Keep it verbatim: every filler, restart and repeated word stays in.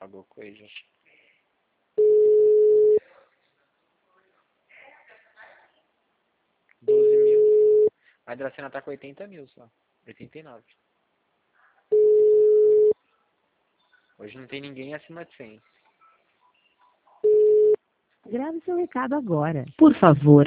pagou coisa. doze mil. A Dracena tá com oitenta mil só. oitenta e nove. Hoje não tem ninguém acima de cem. Grave seu recado agora. Por favor,